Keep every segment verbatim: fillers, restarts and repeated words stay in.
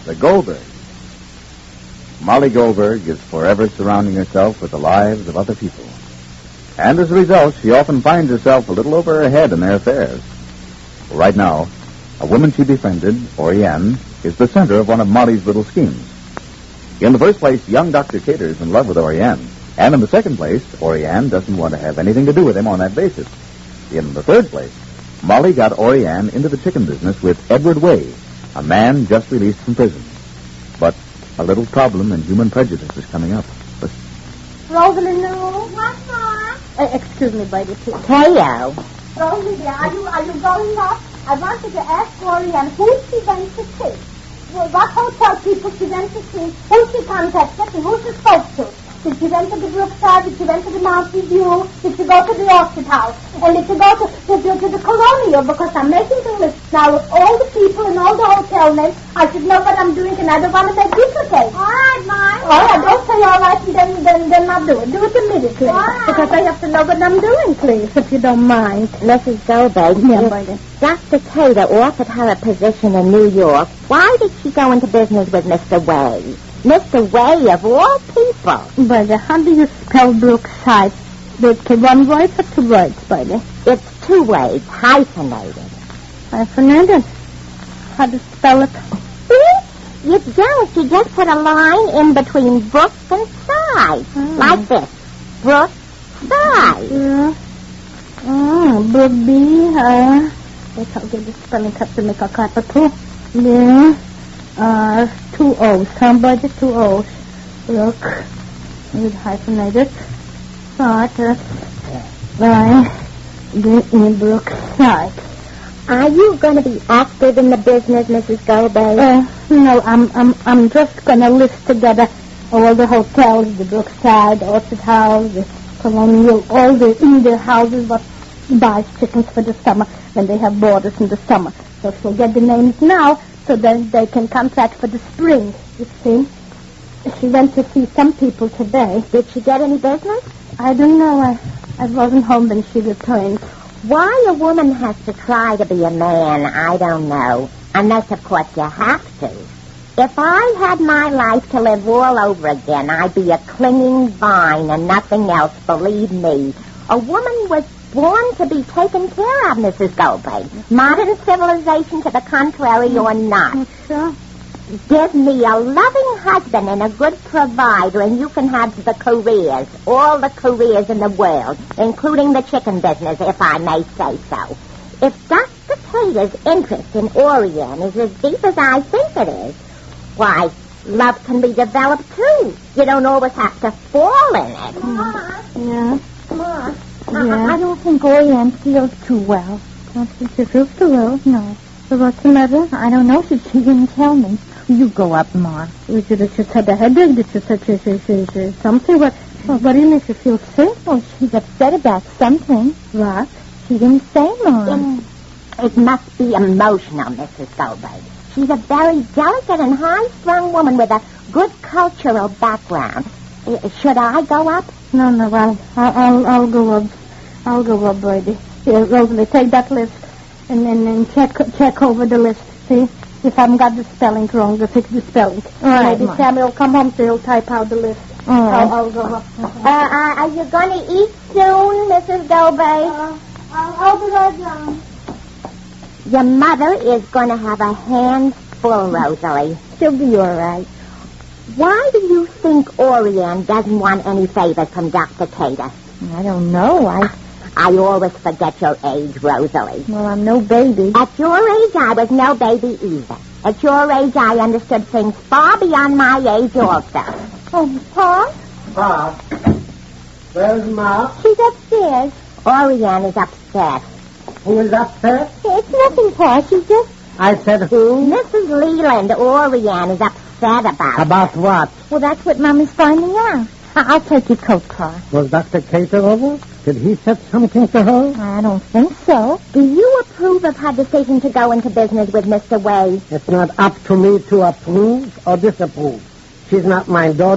The Goldberg. Molly Goldberg is forever surrounding herself with the lives of other people. And as a result, she often finds herself a little over her head in their affairs. Right now, a woman she befriended, Oriane, is the center of one of Molly's little schemes. In the first place, young Doctor Cater is in love with Oriane. And in the second place, Oriane doesn't want to have anything to do with him on that basis. In the third place, Molly got Oriane into the chicken business with Edward Way, a man just released from prison. But a little problem in human prejudice is coming up. Listen. Rosalie, no. What, Ma? Uh, excuse me, baby, please. Teo. Rosalie, dear, are you, are you going up? I wanted to ask Oriane who she went to see. Well, what hotel people she went to see, who she contacted, and who she spoke to. Did she went to the Brookside? Did she went to the Mountain View? Did she go to the Orchard House? And did she go to, to, to, to the Colonial? Because I'm making the list now of all the people and all the hotel names. I should know what I'm doing, and I don't want to make duplicates. All right, Mom. All right, don't say all right and then, then, then not do it. Do it immediately. All right. Because I have to know what I'm doing, please, if you don't mind. Missus Goldberg, yeah, Doctor Cater offered her a position in New York. Why did she go into business with Mister Way? Mister Way, of all people. But how do you spell Brookside? With one word or two words, baby? It's two words, hyphenated. Hyphenated? How do you spell it? You don't. You just put a line in between Brook and Side. Mm. Like this. Brook, Side. Yeah. Oh, Brook B, uh... Wait, I'll get the spelling cup to make a capital. Yeah. Uh, two O's. Somebody, two O's. Look. With hyphenated. Side. Right. Get in Brookside. Are you going to be active in the business, Missus Goldberg? Uh, no, I'm, I'm, I'm just going to list together all the hotels, the Brookside, the Orchard House, the Colonial, all the Indian houses that buys chickens for the summer when they have boarders in the summer. So she'll get the names now, so then they can contract for the spring, you see. She went to see some people today. Did she get any business? I don't know. I, I wasn't home when she returned. Why a woman has to try to be a man, I don't know. Unless, of course, you have to. If I had my life to live all over again, I'd be a clinging vine and nothing else, believe me. A woman was born to be taken care of, Missus Goldberg. Modern civilization to the contrary or not. Sure. Give me a loving husband and a good provider, and you can have the careers, all the careers in the world, including the chicken business, if I may say so. If Doctor Cater's interest in Oriane is as deep as I think it is, why, love can be developed, too. You don't always have to fall in it. Ma. Yeah. Ma. Yeah. I, I don't think Oriane feels too well. Don't think she feels too well? No. So what's the matter? I don't know. She, she didn't tell me. You go up, Ma. She just had a headache. Did she say she, she, she, she, something? What, what, what do you make her feel sick? Oh, she's upset about something. What? She didn't say, Ma. In, it must be emotional, Missus Goldberg. She's a very delicate and high-strung woman with a good cultural background. Uh, should I go up? No, no, I'll, I'll, I'll go up. I'll go up, Brady. Here, Rosalie, take that list and then and, and check check over the list. See if I haven't got the spelling wrong, to fix the spelling. All right, maybe Samuel will come home, so he'll type out the list. All right. I'll, I'll go up. Uh, uh, are you going to eat soon, Missus Goldberg? Uh, I'll, I'll be right down. Your mother is going to have a handful, Rosalie. She'll be all right. Why do you think Oriane doesn't want any favors from Doctor Cater? I don't know. I I always forget your age, Rosalie. Well, I'm no baby. At your age, I was no baby either. At your age, I understood things far beyond my age also. Oh, Pa? Pa? Where's Ma? She's upstairs. Oriane is upset. Who is upset? It's nothing, Pa. She's just... I said who? Missus Leland. Oriane is upset about About what? Well, that's what Mommy's finding out. I- I'll take your coat, Pa. Was Doctor Cater over? Did he said something to her? I don't think so. Do you approve of her decision to go into business with Mister Way? It's not up to me to approve or disapprove. She's not my daughter,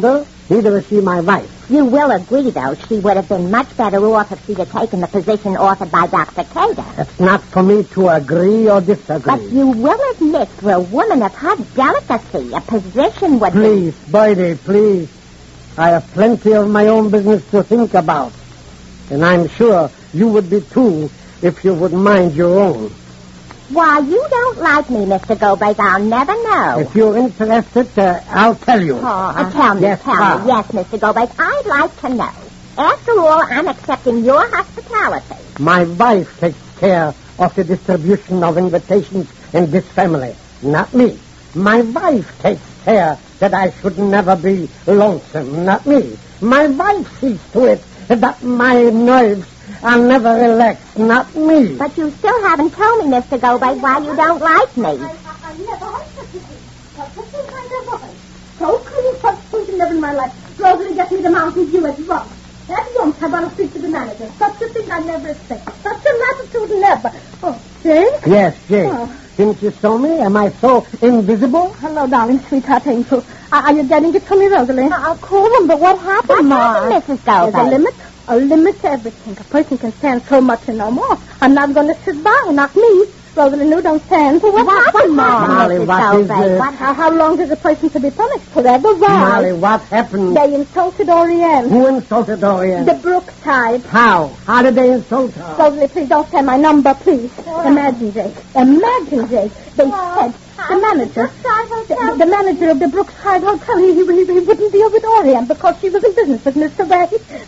Neither is she my wife. You will agree, though, she would have been much better off if she'd have taken the position offered by Doctor Cater. It's not for me to agree or disagree. But you will admit, for a woman of her delicacy, a position would Please, Birdie, please. I have plenty of my own business to think about. And I'm sure you would be, too, if you would mind your own. Why, you don't like me, Mister Goldberg. I'll never know. If you're interested, uh, I'll tell you. Oh, uh, tell me, yes, tell Ma. me. Yes, Mister Goldberg, I'd like to know. After all, I'm accepting your hospitality. My wife takes care of the distribution of invitations in this family, not me. My wife takes care that I should never be lonesome, not me. My wife sees to it that my nerves are never relaxed, not me. But you still haven't told me, Mister Goldberg, why you don't like me. I, I, I never heard such a thing. Such a thing I never heard. So clean such things never in my life. Rosalie get me the Mountain View as wrong. At once I want to speak to the manager. Such a thing I never expected. Such a latitude never. Oh, Jake? Yes, Jake. Oh. Since you saw me, am I so invisible? Hello, darling, sweetheart, angel. Are, are you getting it from me, Rosalie? I'll call him, but what happened, What Ma? happened, Missus There's a Goldberg? limit. A limit to everything. A person can stand so much and no more. I'm not going to sit by, not me. Rosalie, no, don't stand. What, What happened, happened, Ma? Molly, Missus what is Goldberg? it? What How, how long is a person to be punished? Forever? Why? Molly, what happened? They insulted Oriane. Who insulted Dorian? The Brookside. How? How did they insult her? Rosalie, please don't say my number, please. Imagine, Jake. Imagine, Jake. They said the manager, the, the manager of the Brookside Hotel, he, he, he wouldn't deal with Oriane because she was in business with Mister Ray.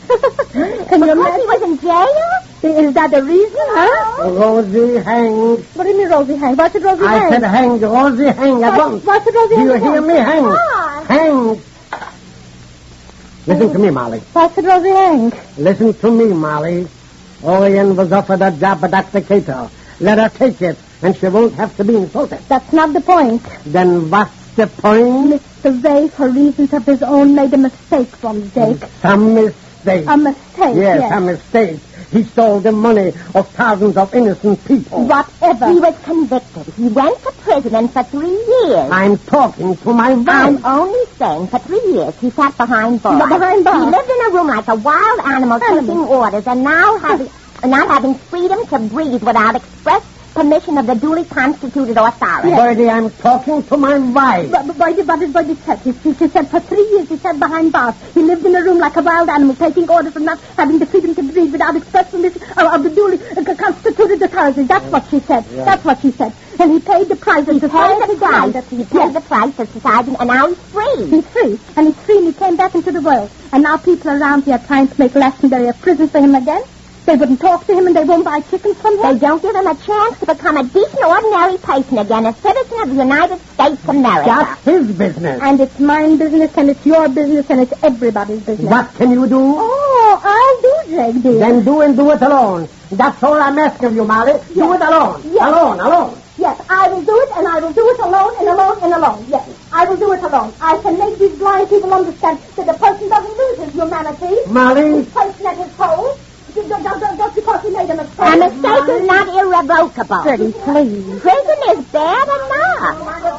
Can you Because he imagine? was in jail? Is that the reason, huh? Rosie hanged. What do you mean, Rosie hang? Why should Rosie I hang? said hanged. Rosie hanged at Why- once. why should Rosie Do you hang hear at me? once? Hanged. Why? Hanged. Listen to me, Molly. Why should Rosie hang? Listen to me, Molly. Orion was offered a job at Doctor Cater. Let her take it, and she won't have to be insulted. That's not the point. Then what's the point? Mister Ray, for reasons of his own, made a mistake from Jake. Some mistake. A mistake, Yes, yes. a mistake. He stole the money of thousands of innocent people. Whatever. He was convicted. He went to prison for three years. I'm talking to my wife. I'm only saying for three years he sat behind bars. Behind bars? He lived in a room like a wild animal, Animal. taking orders, and now having, not having freedom to breathe without express permission of the duly constituted authority. Birdie, I'm talking to my wife. But, but, but, but, but, said, he, he, she said for three years he sat behind bars. He lived in a room like a wild animal, taking orders and not having the freedom to breathe without express permission of, of the duly uh, constituted authority. That's what she said. Yeah. That's what she said. And he paid the price. He paid the price. He paid the price of society, and now he's free. He's free. And he's free and he came back into the world. And now people around here are trying to make Glastonbury a prison for him again. They wouldn't talk to him and they won't buy chickens from him. They don't give him a chance to become a decent, ordinary person again, a citizen of the United States of America. That's his business. And it's my business and it's your business and it's everybody's business. What can you do? Oh, I'll do, Jake, dear. Then do and do it alone. That's all I'm asking of you, Molly. Do Yes. it alone. Yes. Alone, alone. Yes, I will do it, and I will do it alone, and alone, and alone. Yes, I will do it alone. I can make these blind people understand that a person doesn't lose his humanity. Molly, His person at his home. Just, just, just because he made a mistake. A mistake is not irrevocable. Pretty please. Prison is bad enough.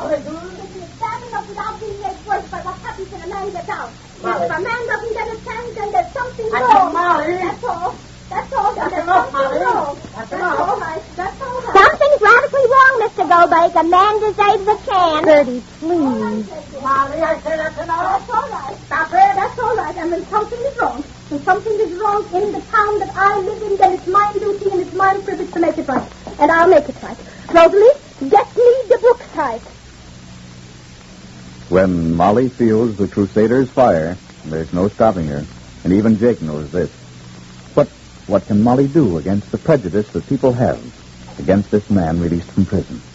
It's bad enough without being made worse by what happens when a man gets out. If a man doesn't get a chance, then there's something I wrong. said, Molly. That's all. That's all. Then That's there's enough, something Molly. wrong. That's That's enough. all right. That's all right. Something's radically wrong, Mister Goldberg. A man deserves a chance. Pretty please. Molly, I said that's enough. That's all right. Stop it. That's all right. And when something is wrong, when something is wrong in the town that I live in, then it's my duty and it's my privilege to make it right. And I'll make it right. Rosalie, get me the Brookside. When Molly feels the Crusaders' fire, there's no stopping her. And even Jake knows this. But what can Molly do against the prejudice that people have against this man released from prison?